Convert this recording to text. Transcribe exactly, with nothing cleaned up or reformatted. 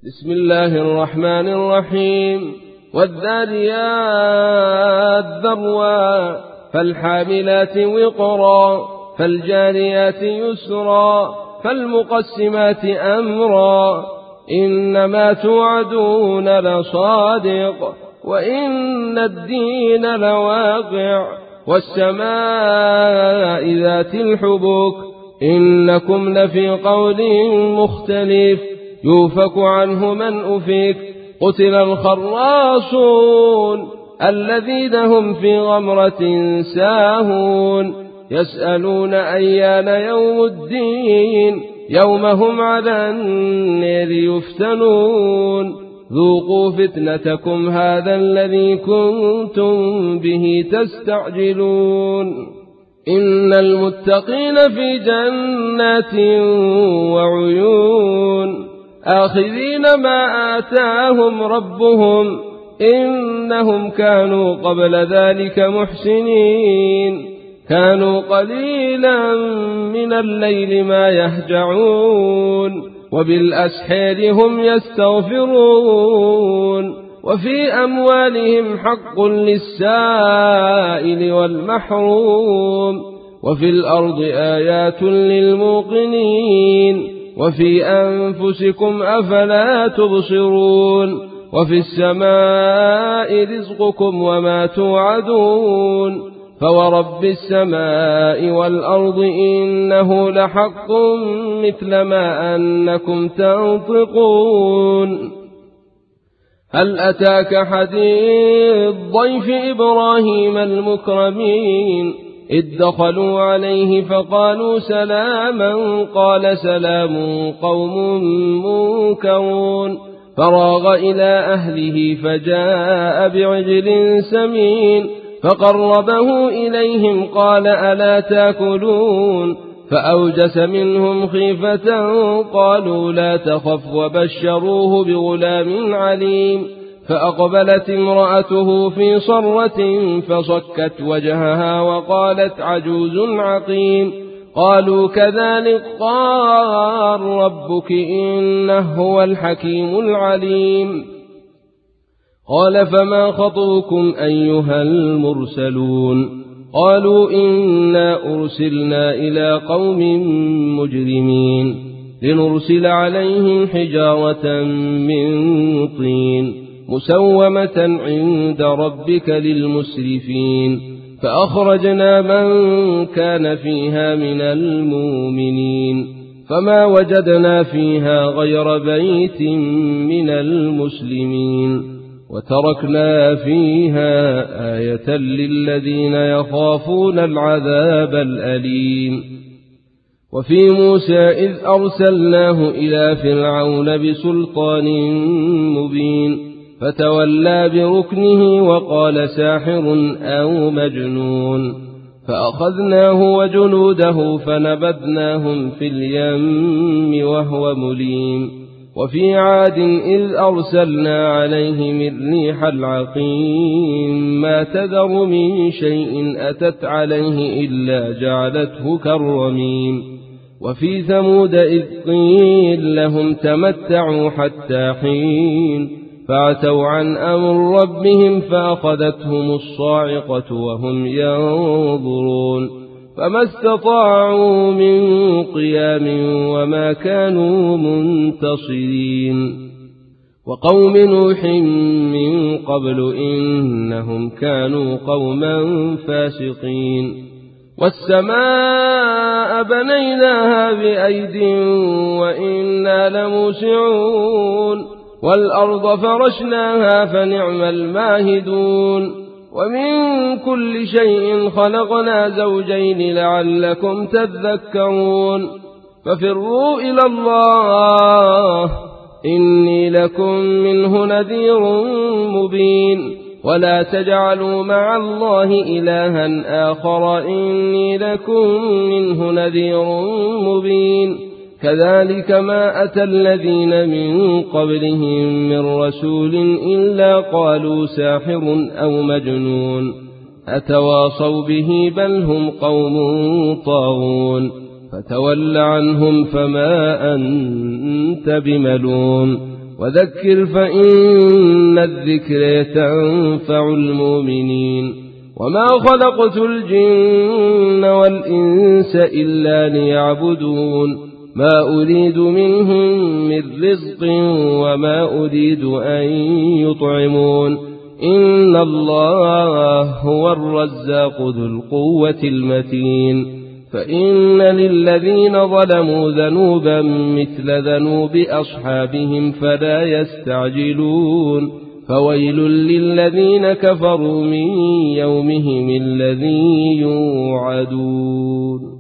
بسم الله الرحمن الرحيم والذاريات ذروا فالحاملات وقرا فالجاريات يسرا فالمقسمات أمرا إنما توعدون لصادق وإن الدين لواقع والسماء ذات الحبك إنكم لفي قول مختلف يوفك عنه من أفك قتل الخراصون الذين هم في غمرة ساهون يسألون أيان يوم الدين يوم هم على النار يفتنون ذوقوا فتنتكم هذا الذي كنتم به تستعجلون إن المتقين في جنات وعيون آخذين ما آتاهم ربهم إنهم كانوا قبل ذلك محسنين كانوا قليلا من الليل ما يهجعون وبالأسحار هم يستغفرون وفي أموالهم حق للسائل والمحروم وفي الأرض آيات للموقنين وفي أنفسكم أفلا تبصرون وفي السماء رزقكم وما توعدون فورب السماء والأرض إنه لحق مثل ما أنكم تنطقون هل أتاك حديث ضيف إبراهيم المكرمين إذ دخلوا عليه فقالوا سلاما قال سلام قوم منكرون فراغ إلى أهله فجاء بعجل سمين فقربه إليهم قال ألا تأكلون فأوجس منهم خيفة قالوا لا تخف وبشروه بغلام عليم فأقبلت امرأته في صرة فصكت وجهها وقالت عجوز عقيم قالوا كذلك قال ربك إنه هو الحكيم العليم قال فما خطبكم أيها المرسلون قالوا إنا أرسلنا إلى قوم مجرمين لنرسل عليهم حجارة من طين مسومة عند ربك للمسرفين فأخرجنا من كان فيها من المؤمنين فما وجدنا فيها غير بيت من المسلمين وتركنا فيها آية للذين يخافون العذاب الأليم وفي موسى إذ أرسلناه إلى فرعون بسلطان مبين فتولى بركنه وقال ساحر أو مجنون فأخذناه وجنوده فنبذناهم في اليم وهو مليم وفي عاد إذ أرسلنا عليهم الريح العقيم ما تذر من شيء أتت عليه إلا جعلته كالرميم وفي ثمود إذ قيل لهم تمتعوا حتى حين فعتوا عن أمر ربهم فأخذتهم الصاعقة وهم ينظرون فما استطاعوا من قيام وما كانوا منتصرين وقوم نوح من قبل إنهم كانوا قوما فاسقين والسماء بنيناها بأيد وإنا لموسعون والأرض فرشناها فنعم الماهدون ومن كل شيء خلقنا زوجين لعلكم تذكرون ففروا إلى الله إني لكم منه نذير مبين ولا تجعلوا مع الله إلها آخر إني لكم منه نذير مبين كذلك ما أتى الذين من قبلهم من رسول إلا قالوا ساحر أو مجنون أتواصوا به بل هم قوم طاغون فتول عنهم فما أنت بملوم وذكر فإن الذكر تنفع المؤمنين وما خلقت الجن والإنس إلا ليعبدون ما أريد منهم من رزق وما أريد أن يطعمون إن الله هو الرزاق ذو القوة المتين فإن للذين ظلموا ذنوبا مثل ذنوب أصحابهم فلا يستعجلون فويل للذين كفروا من يومهم الذي يوعدون.